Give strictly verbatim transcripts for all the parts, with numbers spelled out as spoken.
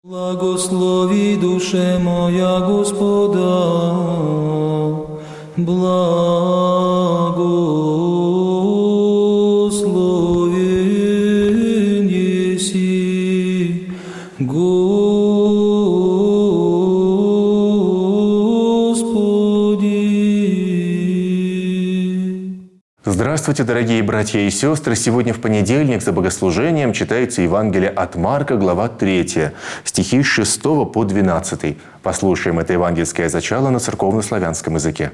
Благослови, душе моя, Господа, благословен еси, Господи. Здравствуйте, дорогие братья и сестры! Сегодня в понедельник за богослужением читается Евангелие от Марка, глава третья, стихи с шестого по двенадцатый. Послушаем это евангельское зачало на церковно-славянском языке.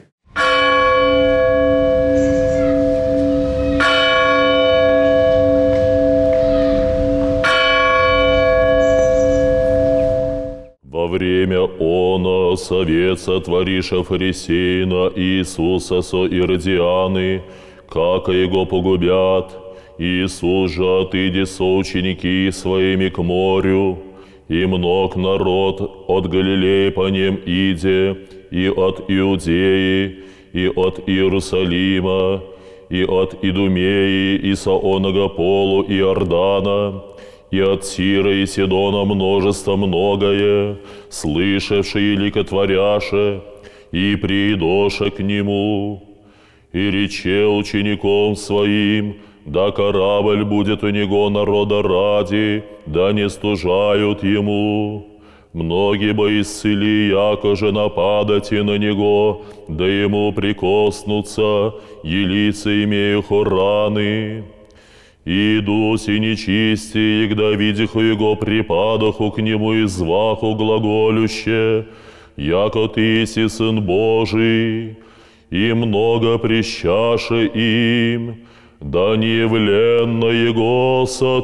Во время оно совет сотвориша фарисеина Иисуса со Иродианы, как его погубят. Иисус же отыди со ученики своими к морю, и мног народ от Галилеи по нем иде, и от Иудеи, и от Иерусалима, и от Идумеи, и Саонага полу Иордана, и от Тира и Сидона множество многое, слышавшие и ликотворяше, и приидоша к нему, и рече учеником своим, да корабль будет у него народа ради, да не стужают ему. Многие бы исцели, яко же нападати на него, да ему прикоснутся, и лица имею раны. И дуси нечисти, когда видиху его припадаху к нему и зваху глаголюще, яко ты си Сын Божий, и много прищаше им, да неявленно его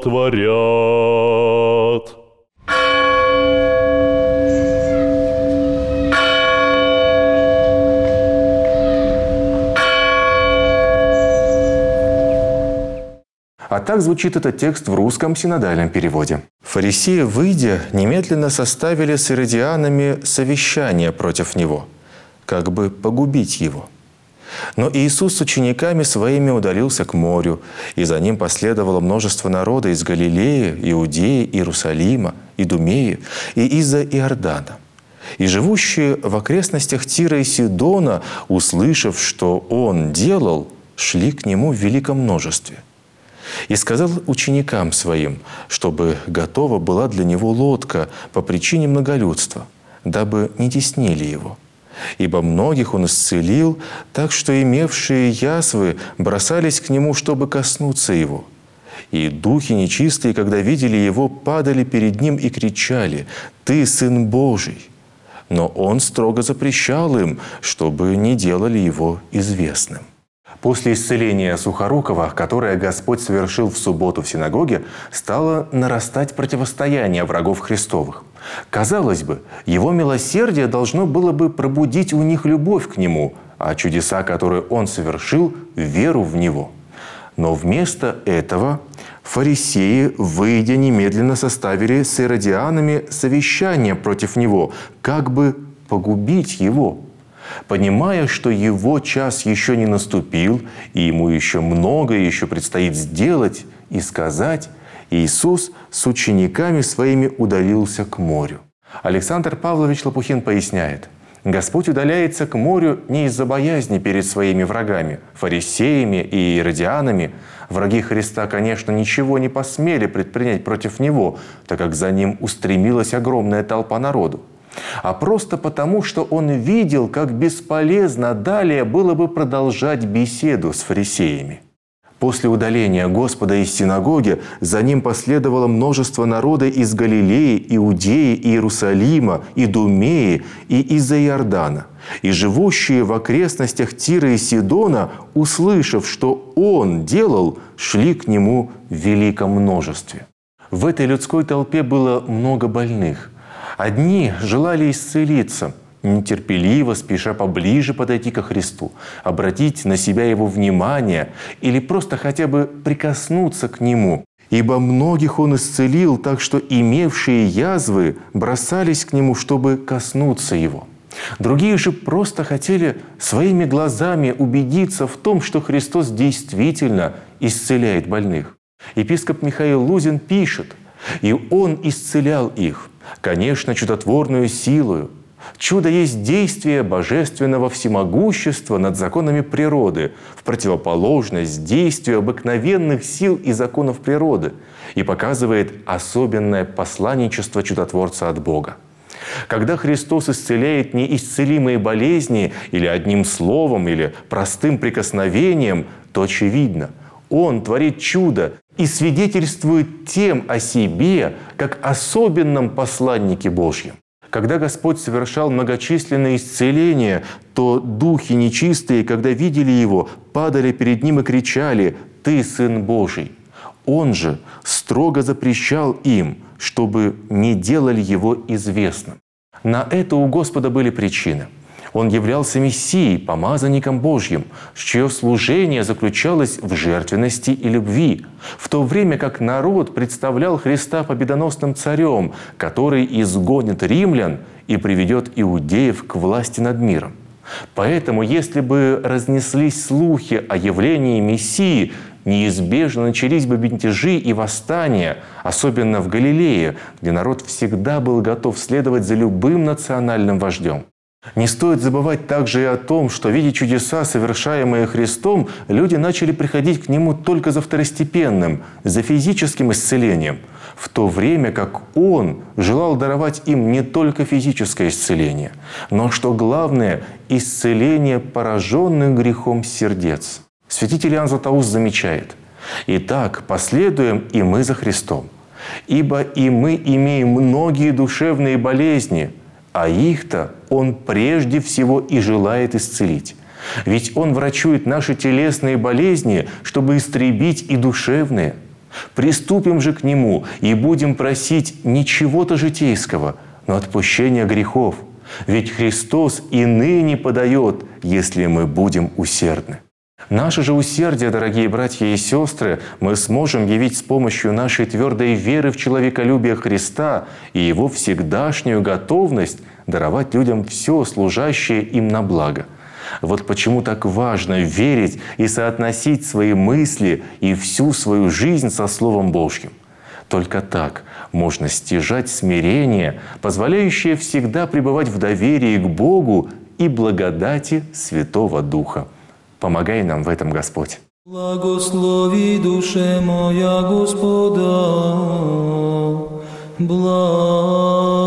сотворят. А так звучит этот текст в русском синодальном переводе. «Фарисеи, выйдя, немедленно составили с иродианами совещание против него, как бы погубить его. Но Иисус с учениками своими удалился к морю, и за ним последовало множество народа из Галилеи, Иудеи, Иерусалима, Идумеи и из-за Иордана. И живущие в окрестностях Тира и Сидона, услышав, что Он делал, шли к Нему в великом множестве. И сказал ученикам своим, чтобы готова была для Него лодка по причине многолюдства, дабы не теснили Его. Ибо многих Он исцелил, так что имевшие язвы бросались к Нему, чтобы коснуться Его. И духи нечистые, когда видели Его, падали перед Ним и кричали: «Ты Сын Божий!» Но Он строго запрещал им, чтобы не делали Его известным. После исцеления Сухорукова, которое Господь совершил в субботу в синагоге, стало нарастать противостояние врагов Христовых. Казалось бы, Его милосердие должно было бы пробудить у них любовь к Нему, а чудеса, которые Он совершил, веру в Него. Но вместо этого фарисеи, выйдя, немедленно составили с иродианами совещание против Него, как бы погубить Его. Понимая, что Его час еще не наступил, и Ему еще многое еще предстоит сделать и сказать, Иисус с учениками своими удалился к морю. Александр Павлович Лопухин поясняет: Господь удаляется к морю не из-за боязни перед своими врагами, фарисеями и иродианами. Враги Христа, конечно, ничего не посмели предпринять против Него, так как за Ним устремилась огромная толпа народу. А просто потому, что Он видел, как бесполезно далее было бы продолжать беседу с фарисеями. После удаления Господа из синагоги за Ним последовало множество народа из Галилеи, Иудеи, Иерусалима, Идумеи и из-за Иордана. И живущие в окрестностях Тира и Сидона, услышав, что Он делал, шли к Нему в великом множестве. В этой людской толпе было много больных. Одни желали исцелиться, нетерпеливо, спеша поближе подойти ко Христу, обратить на себя Его внимание или просто хотя бы прикоснуться к Нему. Ибо многих Он исцелил, так что имевшие язвы бросались к Нему, чтобы коснуться Его. Другие же просто хотели своими глазами убедиться в том, что Христос действительно исцеляет больных. Епископ Михаил Лузин пишет: «И Он исцелял их, конечно, чудотворную силою. Чудо есть действие божественного всемогущества над законами природы, в противоположность действию обыкновенных сил и законов природы, и показывает особенное посланничество чудотворца от Бога. Когда Христос исцеляет неисцелимые болезни или одним словом, или простым прикосновением, то очевидно, Он творит чудо и свидетельствует тем о себе, как особенном посланнике Божьем. Когда Господь совершал многочисленные исцеления, то духи нечистые, когда видели Его, падали перед Ним и кричали: «Ты Сын Божий!» Он же строго запрещал им, чтобы не делали Его известным. На это у Господа были причины. Он являлся Мессией, помазанником Божьим, чье служение заключалось в жертвенности и любви, в то время как народ представлял Христа победоносным царем, который изгонит римлян и приведет иудеев к власти над миром. Поэтому, если бы разнеслись слухи о явлении Мессии, неизбежно начались бы мятежи и восстания, особенно в Галилее, где народ всегда был готов следовать за любым национальным вождем. Не стоит забывать также и о том, что, видя чудеса, совершаемые Христом, люди начали приходить к Нему только за второстепенным, за физическим исцелением, в то время как Он желал даровать им не только физическое исцеление, но, что главное, исцеление пораженных грехом сердец. Святитель Иоанн Златоуст замечает: «Итак, последуем и мы за Христом, ибо и мы имеем многие душевные болезни, а их-то Он прежде всего и желает исцелить. Ведь Он врачует наши телесные болезни, чтобы истребить и душевные. Приступим же к Нему и будем просить не чего-то житейского, но отпущения грехов. Ведь Христос и ныне подает, если мы будем усердны». Наше же усердие, дорогие братья и сестры, мы сможем явить с помощью нашей твердой веры в человеколюбие Христа и Его всегдашнюю готовность даровать людям все, служащее им на благо. Вот почему так важно верить и соотносить свои мысли и всю свою жизнь со Словом Божьим. Только так можно стяжать смирение, позволяющее всегда пребывать в доверии к Богу и благодати Святого Духа. Помогай нам в этом, Господь. Благослови душе моя Господа, благослови.